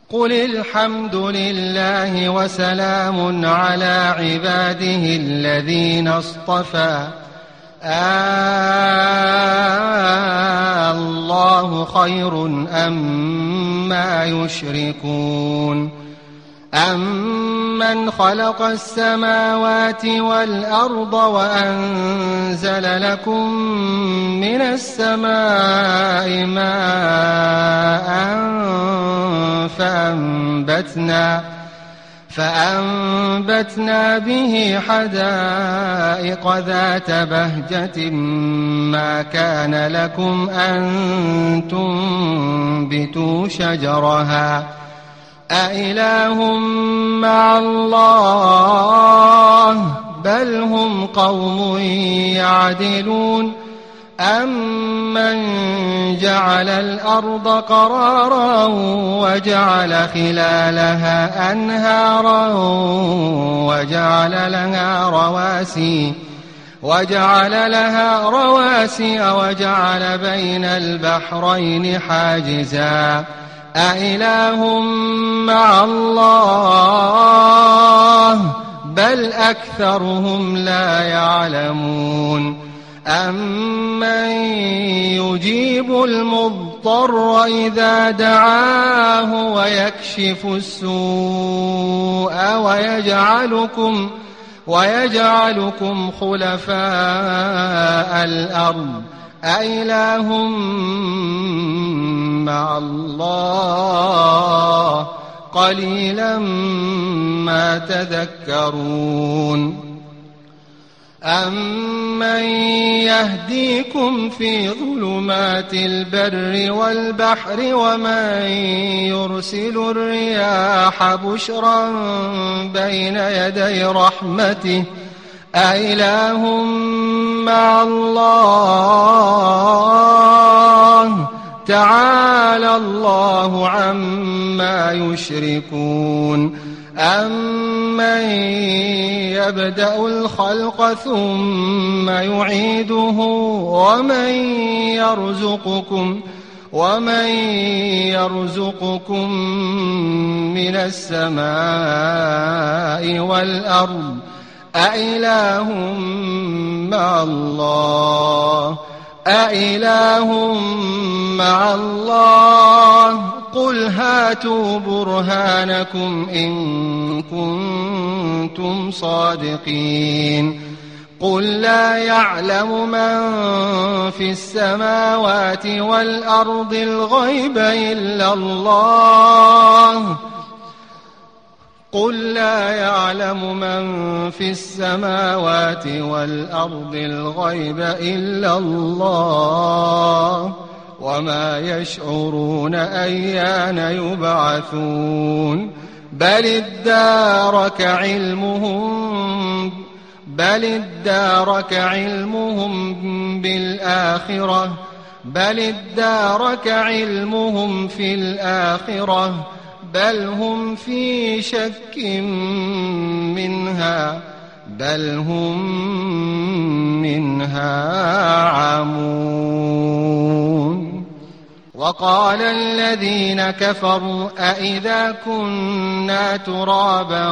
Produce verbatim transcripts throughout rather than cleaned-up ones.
قل الحمد لله وسلام على عباده الذين اصطفى آه الله خير أما يشركون أمن خلق السماوات والأرض وأنزل لكم من السماء ماء فأنبتنا فأنبتنا به حدائق ذات بهجة ما كان لكم أن تنبتوا شجرها أإله مع الله بل هم قوم يعدلون أمن جعل الأرض قرارا وجعل خلالها أنهارا وجعل لها رواسي وجعل لها رواسي وجعل بين البحرين حاجزا أإله مع الله بل أكثرهم لا يعلمون أمن يجيب المضطر إذا دعاه ويكشف السوء ويجعلكم ويجعلكم خلفاء الأرض أإله مع الله قليلا ما تذكرون أمن يهديكم في ظلمات البر والبحر ومن يرسل الرياح بشرا بين يدي رحمته أإله مع الله تعالى الله عما يشركون أمن يبدأ الخلق ثم يعيده ومن يرزقكم ومن يرزقكم من السماء والأرض أإله مع الله أإله مع الله قل هاتوا برهانكم إن كنتم صادقين قل لا يعلم من في السماوات والأرض الغيب إلا الله قل لا يعلم من في السماوات والأرض الغيب إلا الله وما يشعرون أيان يبعثون بل ادارك علمهم بل ادارك علمهم بالآخرة بل ادارك علمهم في الآخرة بل هم في شك منها بل هم منها عمون وقال الذين كفروا أإذا كنا ترابا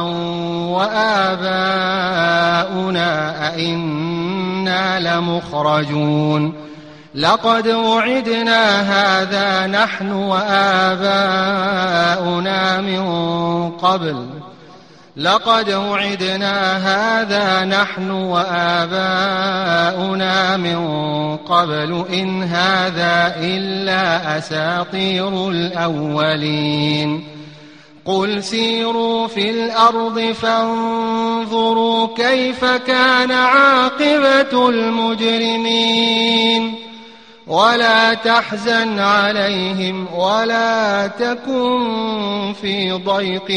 وآباؤنا أئنا لمخرجون لقد وعدنا هذا نحن وآباؤنا من قبل لقد وعدنا هذا نحن وآباؤنا من قبل إن هذا إلا أساطير الأولين قل سيروا في الأرض فانظروا كيف كان عاقبة المجرمين ولا تحزن عليهم ولا تكن في ضيق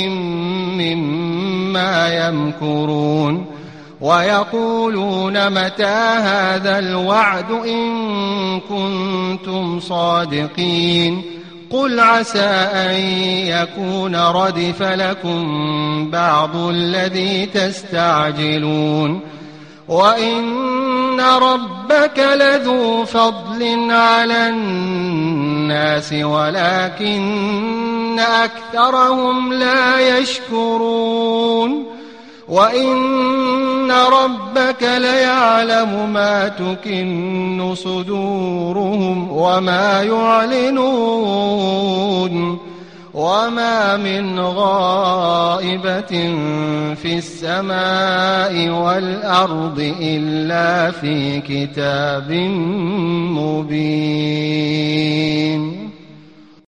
مما يمكرون ويقولون متى هذا الوعد إن كنتم صادقين قل عسى أن يكون ردف لكم بعض الذي تستعجلون وإن ربك لذو فضل على الناس ولكن أكثرهم لا يشكرون وإن ربك ليعلم ما تكن صدورهم وما يعلنون وما من غائبة في السماء والأرض إلا في كتاب مبين.